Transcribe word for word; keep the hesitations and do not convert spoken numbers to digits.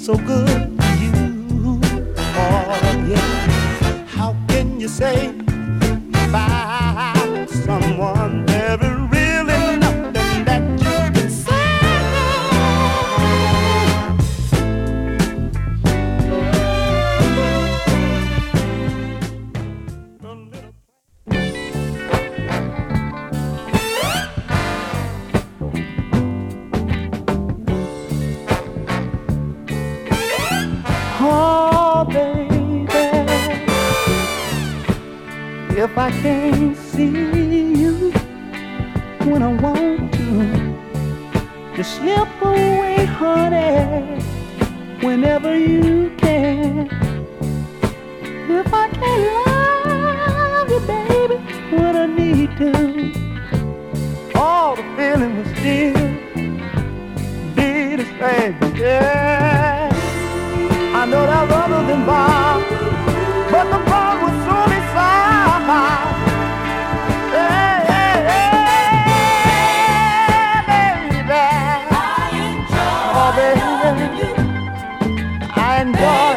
so good to you. Oh yeah, how can you say about someone there is really nothing that you can say? Oh, baby, if I can't see you when I want to, just slip away, honey, whenever you can. If I can't love you, baby, when I need to, all the feeling will still be the same. Yeah, I know there's others involved, but the bond will soon be solved. Hey, hey, hey, baby, I enjoy oh, baby, loving you. I enjoy